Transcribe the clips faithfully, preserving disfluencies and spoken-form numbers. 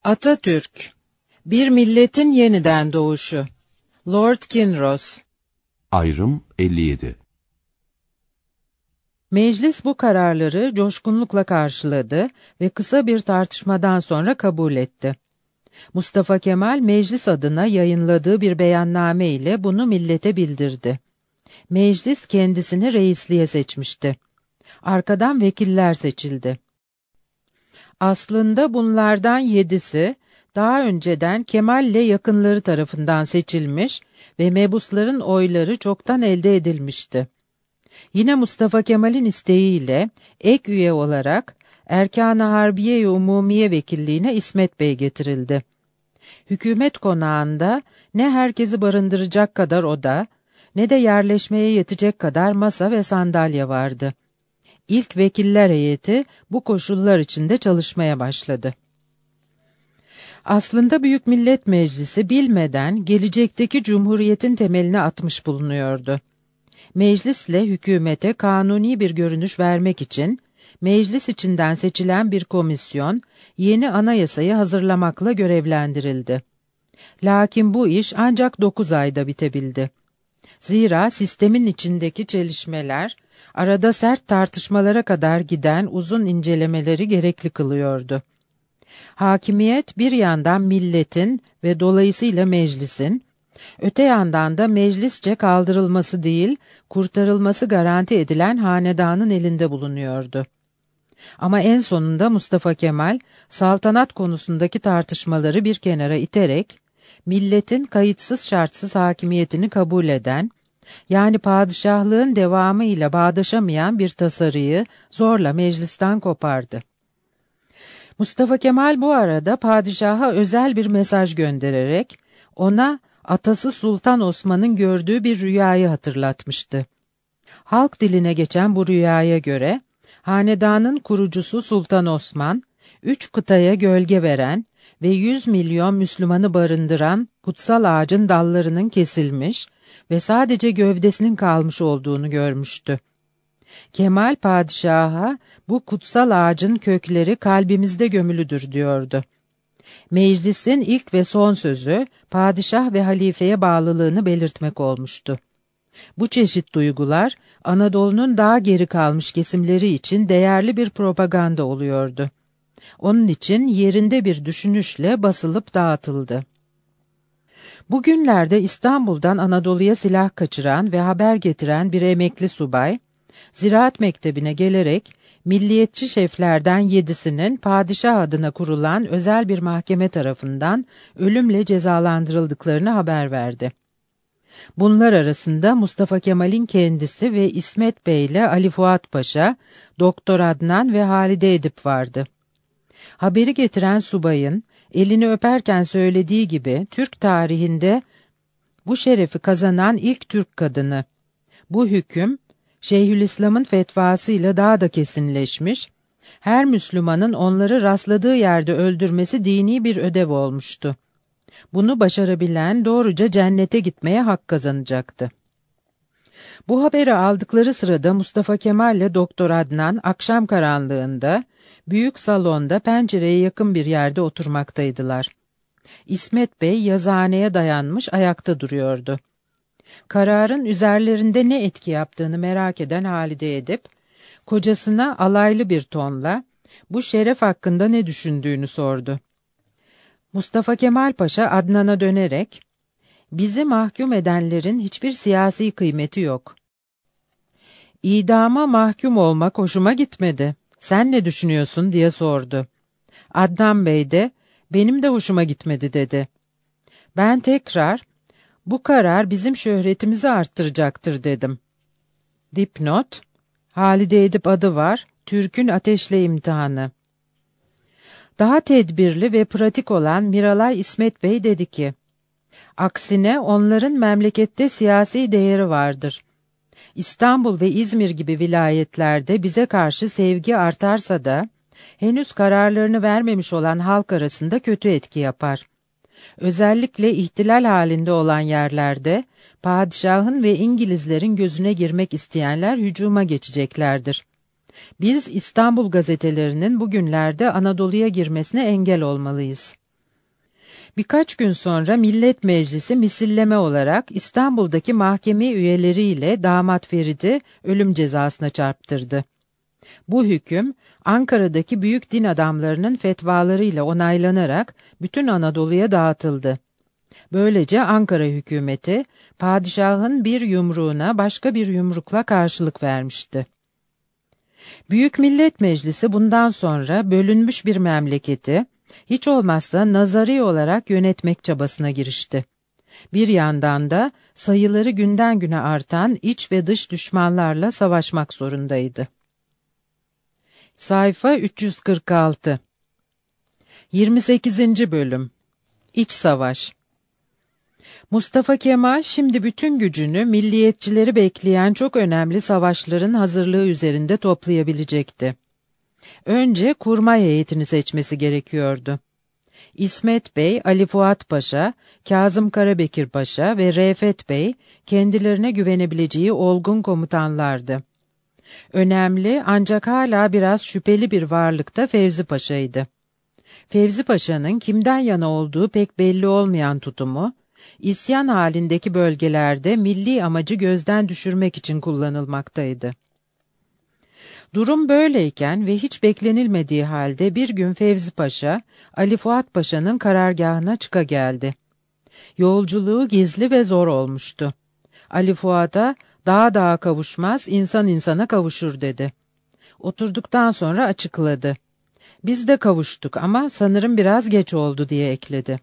Atatürk, bir milletin yeniden doğuşu. Lord Kinross. Ayrım elli yedi. Meclis bu kararları coşkunlukla karşıladı ve kısa bir tartışmadan sonra kabul etti. Mustafa Kemal meclis adına yayınladığı bir beyanname ile bunu millete bildirdi. Meclis kendisini reisliğe seçmişti. Arkadan vekiller seçildi. Aslında bunlardan yedisi daha önceden Kemal'le yakınları tarafından seçilmiş ve mebusların oyları çoktan elde edilmişti. Yine Mustafa Kemal'in isteğiyle ek üye olarak Erkan-ı Harbiye-i Umumiye Vekilliğine İsmet Bey getirildi. Hükümet konağında ne herkesi barındıracak kadar oda, ne de yerleşmeye yetecek kadar masa ve sandalye vardı. İlk vekiller heyeti bu koşullar içinde çalışmaya başladı. Aslında Büyük Millet Meclisi bilmeden gelecekteki Cumhuriyet'in temelini atmış bulunuyordu. Meclisle hükümete kanuni bir görünüş vermek için meclis içinden seçilen bir komisyon yeni anayasayı hazırlamakla görevlendirildi. Lakin bu iş ancak dokuz ayda bitebildi. Zira sistemin içindeki çelişmeler arada sert tartışmalara kadar giden uzun incelemeleri gerekli kılıyordu. Hakimiyet bir yandan milletin ve dolayısıyla meclisin, öte yandan da meclisçe kaldırılması değil, kurtarılması garanti edilen hanedanın elinde bulunuyordu. Ama en sonunda Mustafa Kemal, saltanat konusundaki tartışmaları bir kenara iterek, milletin kayıtsız şartsız hakimiyetini kabul eden, yani padişahlığın devamıyla bağdaşamayan bir tasarıyı zorla meclisten kopardı. Mustafa Kemal bu arada padişaha özel bir mesaj göndererek, ona atası Sultan Osman'ın gördüğü bir rüyayı hatırlatmıştı. Halk diline geçen bu rüyaya göre, hanedanın kurucusu Sultan Osman, üç kıtaya gölge veren ve yüz milyon Müslümanı barındıran kutsal ağacın dallarının kesilmiş ve sadece gövdesinin kalmış olduğunu görmüştü. Kemal padişaha bu kutsal ağacın kökleri kalbimizde gömülüdür diyordu. Meclisin ilk ve son sözü padişah ve halifeye bağlılığını belirtmek olmuştu. Bu çeşit duygular Anadolu'nun daha geri kalmış kesimleri için değerli bir propaganda oluyordu. Onun için yerinde bir düşünüşle basılıp dağıtıldı. Bugünlerde İstanbul'dan Anadolu'ya silah kaçıran ve haber getiren bir emekli subay, Ziraat Mektebi'ne gelerek milliyetçi şeflerden yedisinin padişah adına kurulan özel bir mahkeme tarafından ölümle cezalandırıldıklarını haber verdi. Bunlar arasında Mustafa Kemal'in kendisi ve İsmet Bey ile Ali Fuat Paşa, Doktor Adnan ve Halide Edip vardı. Haberi getiren subayın, elini öperken söylediği gibi Türk tarihinde bu şerefi kazanan ilk Türk kadını. Bu hüküm, Şeyhülislam'ın fetvasıyla daha da kesinleşmiş, her Müslümanın onları rastladığı yerde öldürmesi dini bir ödev olmuştu. Bunu başarabilen doğruca cennete gitmeye hak kazanacaktı. Bu haberi aldıkları sırada Mustafa Kemal ile Doktor Adnan akşam karanlığında, büyük salonda pencereye yakın bir yerde oturmaktaydılar. İsmet Bey yazıhaneye dayanmış ayakta duruyordu. Kararın üzerlerinde ne etki yaptığını merak eden Halide Edip, kocasına alaylı bir tonla bu şeref hakkında ne düşündüğünü sordu. Mustafa Kemal Paşa Adnan'a dönerek, bizi mahkum edenlerin hiçbir siyasi kıymeti yok. İdama mahkum olmak hoşuma gitmedi. Sen ne düşünüyorsun diye sordu. Adnan Bey de, benim de hoşuma gitmedi dedi. Ben tekrar, bu karar bizim şöhretimizi arttıracaktır dedim. Dipnot, Halide Edip adı var, Türk'ün ateşle imtihanı. Daha tedbirli ve pratik olan Miralay İsmet Bey dedi ki, aksine onların memlekette siyasi değeri vardır. İstanbul ve İzmir gibi vilayetlerde bize karşı sevgi artarsa da, henüz kararlarını vermemiş olan halk arasında kötü etki yapar. Özellikle ihtilal halinde olan yerlerde, padişahın ve İngilizlerin gözüne girmek isteyenler hücuma geçeceklerdir. Biz İstanbul gazetelerinin bugünlerde Anadolu'ya girmesine engel olmalıyız. Birkaç gün sonra Millet Meclisi misilleme olarak İstanbul'daki mahkeme üyeleriyle damat Ferid'i ölüm cezasına çarptırdı. Bu hüküm Ankara'daki büyük din adamlarının fetvalarıyla onaylanarak bütün Anadolu'ya dağıtıldı. Böylece Ankara hükümeti padişahın bir yumruğuna başka bir yumrukla karşılık vermişti. Büyük Millet Meclisi bundan sonra bölünmüş bir memleketi hiç olmazsa nazari olarak yönetmek çabasına girişti. Bir yandan da sayıları günden güne artan iç ve dış düşmanlarla savaşmak zorundaydı. Sayfa üç yüz kırk altı. yirmi sekizinci bölüm. İç Savaş. Mustafa Kemal şimdi bütün gücünü milliyetçileri bekleyen çok önemli savaşların hazırlığı üzerinde toplayabilecekti. Önce kurmay heyetini seçmesi gerekiyordu. İsmet Bey, Ali Fuat Paşa, Kazım Karabekir Paşa ve Reşat Bey kendilerine güvenebileceği olgun komutanlardı. Önemli ancak hala biraz şüpheli bir varlıkta Fevzi Paşa'ydı. Fevzi Paşa'nın kimden yana olduğu pek belli olmayan tutumu, isyan halindeki bölgelerde milli amacı gözden düşürmek için kullanılmaktaydı. Durum böyleyken ve hiç beklenilmediği halde bir gün Fevzi Paşa, Ali Fuat Paşa'nın karargahına çıka geldi. Yolculuğu gizli ve zor olmuştu. Ali Fuat'a, dağ dağa kavuşmaz, insan insana kavuşur dedi. Oturduktan sonra açıkladı. Biz de kavuştuk ama sanırım biraz geç oldu diye ekledi.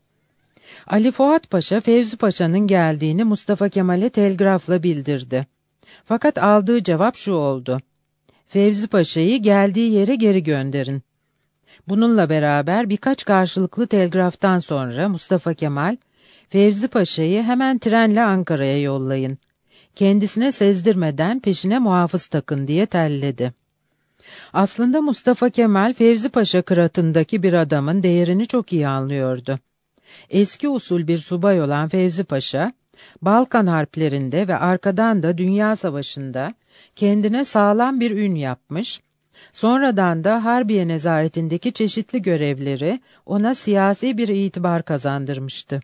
Ali Fuat Paşa, Fevzi Paşa'nın geldiğini Mustafa Kemal'e telgrafla bildirdi. Fakat aldığı cevap şu oldu. Fevzi Paşa'yı geldiği yere geri gönderin. Bununla beraber birkaç karşılıklı telgraftan sonra Mustafa Kemal, Fevzi Paşa'yı hemen trenle Ankara'ya yollayın. Kendisine sezdirmeden peşine muhafız takın diye telledi. Aslında Mustafa Kemal, Fevzi Paşa kıratındaki bir adamın değerini çok iyi anlıyordu. Eski usul bir subay olan Fevzi Paşa, Balkan harplerinde ve arkadan da Dünya Savaşı'nda kendine sağlam bir ün yapmış, sonradan da Harbiye nezaretindeki çeşitli görevleri ona siyasi bir itibar kazandırmıştı.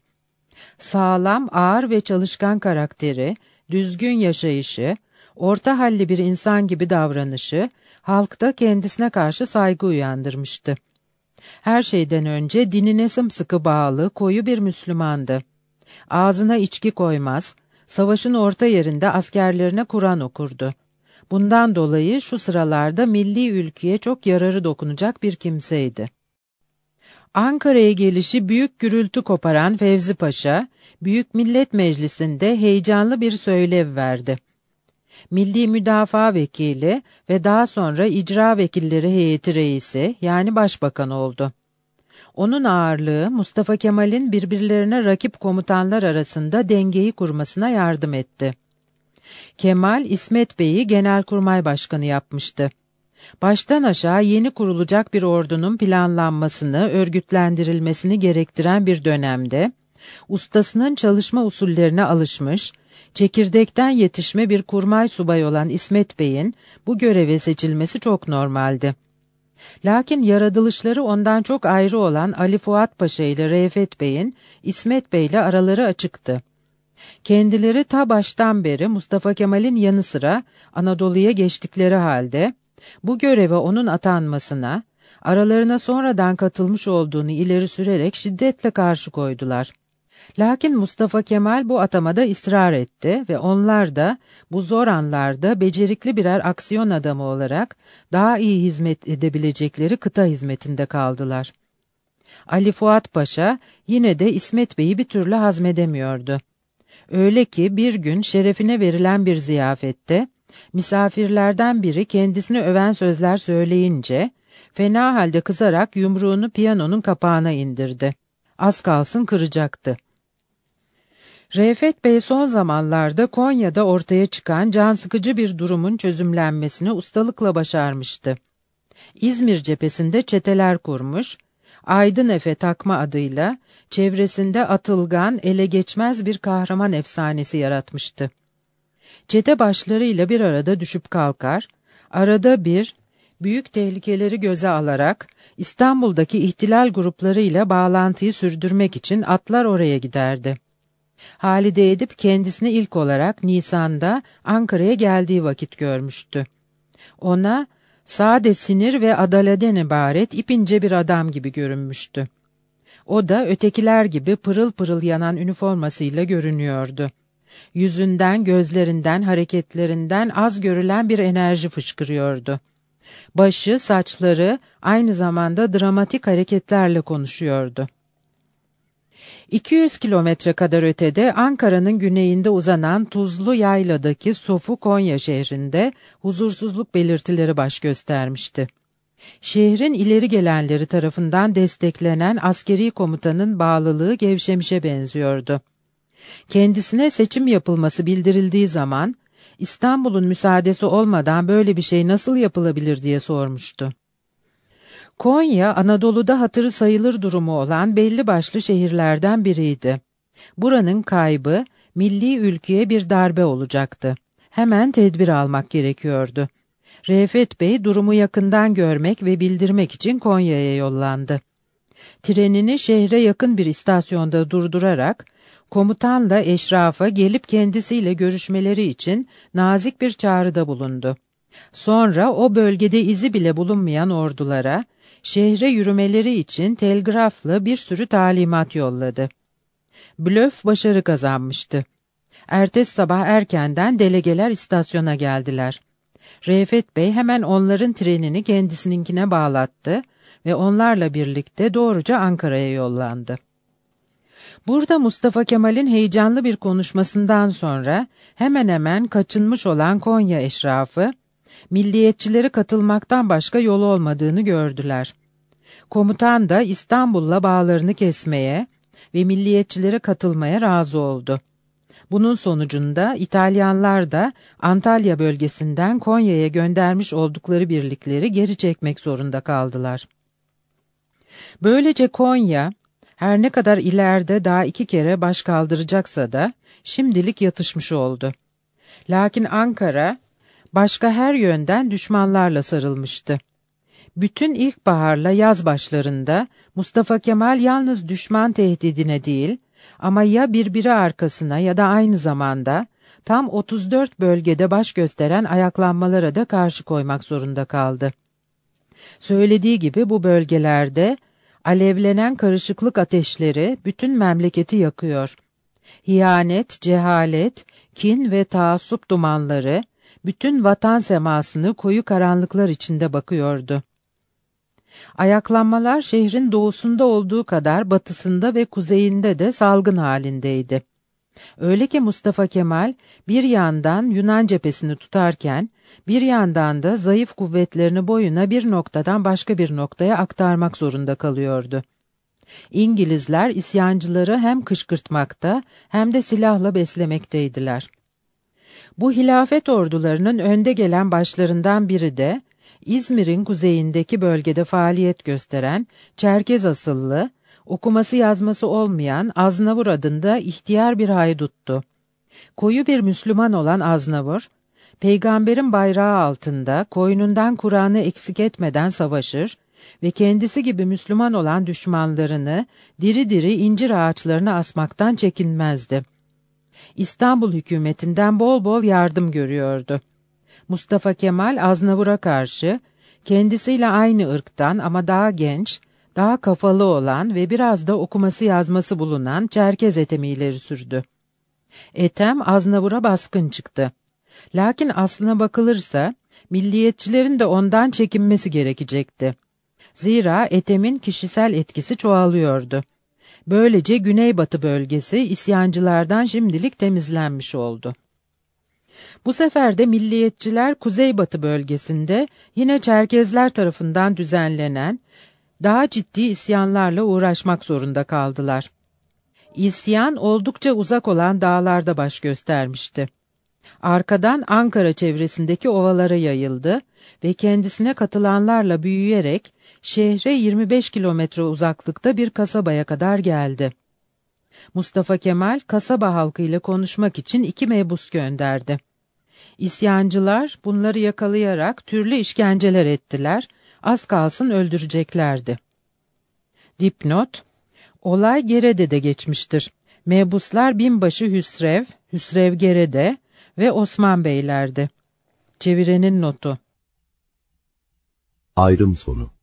Sağlam, ağır ve çalışkan karakteri, düzgün yaşayışı, orta halli bir insan gibi davranışı, halkta kendisine karşı saygı uyandırmıştı. Her şeyden önce dinine sımsıkı bağlı, koyu bir Müslümandı. Ağzına içki koymaz, savaşın orta yerinde askerlerine Kur'an okurdu. Bundan dolayı şu sıralarda milli ülkeye çok yararı dokunacak bir kimseydi. Ankara'ya gelişi büyük gürültü koparan Fevzi Paşa, Büyük Millet Meclisi'nde heyecanlı bir söylev verdi. Milli Müdafaa Vekili ve daha sonra İcra Vekilleri Heyeti Reisi yani Başbakan oldu. Onun ağırlığı Mustafa Kemal'in birbirlerine rakip komutanlar arasında dengeyi kurmasına yardım etti. Kemal, İsmet Bey'i Genelkurmay Başkanı yapmıştı. Baştan aşağı yeni kurulacak bir ordunun planlanmasını, örgütlendirilmesini gerektiren bir dönemde, ustasının çalışma usullerine alışmış, çekirdekten yetişme bir kurmay subay olan İsmet Bey'in bu göreve seçilmesi çok normaldi. Lakin yaratılışları ondan çok ayrı olan Ali Fuat Paşa ile Reşat Bey'in İsmet Bey ile araları açıktı. Kendileri ta baştan beri Mustafa Kemal'in yanı sıra Anadolu'ya geçtikleri halde, bu göreve onun atanmasına, aralarına sonradan katılmış olduğunu ileri sürerek şiddetle karşı koydular. Lakin Mustafa Kemal bu atamada ısrar etti ve onlar da bu zor anlarda becerikli birer aksiyon adamı olarak daha iyi hizmet edebilecekleri kıta hizmetinde kaldılar. Ali Fuat Paşa yine de İsmet Bey'i bir türlü hazmedemiyordu. Öyle ki bir gün şerefine verilen bir ziyafette, misafirlerden biri kendisini öven sözler söyleyince, fena halde kızarak yumruğunu piyanonun kapağına indirdi. Az kalsın kıracaktı. Reşat Bey son zamanlarda Konya'da ortaya çıkan can sıkıcı bir durumun çözümlenmesini ustalıkla başarmıştı. İzmir cephesinde çeteler kurmuş, Aydın Efe takma adıyla çevresinde atılgan, ele geçmez bir kahraman efsanesi yaratmıştı. Çete başlarıyla bir arada düşüp kalkar, arada bir Büyük tehlikeleri göze alarak İstanbul'daki ihtilal gruplarıyla bağlantıyı sürdürmek için atlar oraya giderdi. Halide Edip kendisini ilk olarak Nisan'da Ankara'ya geldiği vakit görmüştü. Ona sade sinir ve adaleden ibaret ipince bir adam gibi görünmüştü. O da ötekiler gibi pırıl pırıl yanan üniformasıyla görünüyordu. Yüzünden, gözlerinden, hareketlerinden az görülen bir enerji fışkırıyordu. Başı, saçları aynı zamanda dramatik hareketlerle konuşuyordu. iki yüz kilometre kadar ötede Ankara'nın güneyinde uzanan Tuzlu Yayla'daki Sofu Konya şehrinde huzursuzluk belirtileri baş göstermişti. Şehrin ileri gelenleri tarafından desteklenen askeri komutanın bağlılığı gevşemişe benziyordu. Kendisine seçim yapılması bildirildiği zaman, İstanbul'un müsaadesi olmadan böyle bir şey nasıl yapılabilir diye sormuştu. Konya, Anadolu'da hatırı sayılır durumu olan belli başlı şehirlerden biriydi. Buranın kaybı, milli ülkeye bir darbe olacaktı. Hemen tedbir almak gerekiyordu. Refet Bey, durumu yakından görmek ve bildirmek için Konya'ya yollandı. Trenini şehre yakın bir istasyonda durdurarak, komutanla eşrafa gelip kendisiyle görüşmeleri için nazik bir çağrıda bulundu. Sonra o bölgede izi bile bulunmayan ordulara, şehre yürümeleri için telgrafla bir sürü talimat yolladı. Blöf başarı kazanmıştı. Ertesi sabah erkenden delegeler istasyona geldiler. Refet Bey hemen onların trenini kendisininkine bağlattı ve onlarla birlikte doğruca Ankara'ya yollandı. Burada Mustafa Kemal'in heyecanlı bir konuşmasından sonra hemen hemen kaçınmış olan Konya eşrafı, milliyetçileri katılmaktan başka yolu olmadığını gördüler. Komutan da İstanbul'la bağlarını kesmeye ve milliyetçilere katılmaya razı oldu. Bunun sonucunda İtalyanlar da Antalya bölgesinden Konya'ya göndermiş oldukları birlikleri geri çekmek zorunda kaldılar. Böylece Konya, her ne kadar ileride daha iki kere baş kaldıracaksa da şimdilik yatışmış oldu. Lakin Ankara, başka her yönden düşmanlarla sarılmıştı. Bütün ilkbaharla yaz başlarında Mustafa Kemal yalnız düşman tehdidine değil, ama ya birbiri arkasına ya da aynı zamanda tam otuz dört bölgede baş gösteren ayaklanmalara da karşı koymak zorunda kaldı. Söylediği gibi bu bölgelerde alevlenen karışıklık ateşleri bütün memleketi yakıyor. İhanet, cehalet, kin ve taassup dumanları bütün vatan semasını koyu karanlıklar içinde bakıyordu. Ayaklanmalar şehrin doğusunda olduğu kadar batısında ve kuzeyinde de salgın halindeydi. Öyle ki Mustafa Kemal bir yandan Yunan cephesini tutarken, bir yandan da zayıf kuvvetlerini boyuna bir noktadan başka bir noktaya aktarmak zorunda kalıyordu. İngilizler isyancıları hem kışkırtmakta hem de silahla beslemekteydiler. Bu hilafet ordularının önde gelen başlarından biri de, İzmir'in kuzeyindeki bölgede faaliyet gösteren, Çerkez asıllı, okuması yazması olmayan Aznavur adında ihtiyar bir hayduttu. Koyu bir Müslüman olan Aznavur, Peygamberin bayrağı altında koynundan Kur'an'ı eksik etmeden savaşır ve kendisi gibi Müslüman olan düşmanlarını diri diri incir ağaçlarına asmaktan çekinmezdi. İstanbul hükümetinden bol bol yardım görüyordu. Mustafa Kemal Aznavur'a karşı kendisiyle aynı ırktan ama daha genç, daha kafalı olan ve biraz da okuması yazması bulunan Çerkez Ethem'i ileri sürdü. Ethem Aznavur'a baskın çıktı. Lakin aslına bakılırsa milliyetçilerin de ondan çekinmesi gerekecekti. Zira Ethem'in kişisel etkisi çoğalıyordu. Böylece Güneybatı bölgesi isyancılardan şimdilik temizlenmiş oldu. Bu sefer de milliyetçiler Kuzeybatı bölgesinde yine Çerkezler tarafından düzenlenen daha ciddi isyanlarla uğraşmak zorunda kaldılar. İsyan oldukça uzak olan dağlarda baş göstermişti. Arkadan Ankara çevresindeki ovalara yayıldı ve kendisine katılanlarla büyüyerek şehre yirmi beş kilometre uzaklıkta bir kasabaya kadar geldi. Mustafa Kemal kasaba halkıyla konuşmak için iki mebus gönderdi. İsyancılar bunları yakalayarak türlü işkenceler ettiler, az kalsın öldüreceklerdi. Dipnot: olay Gerede'de geçmiştir. Mebuslar binbaşı Hüsrev, Hüsrev Gerede ve Osman Beylerdi. Çevirenin notu. Ayrım sonu.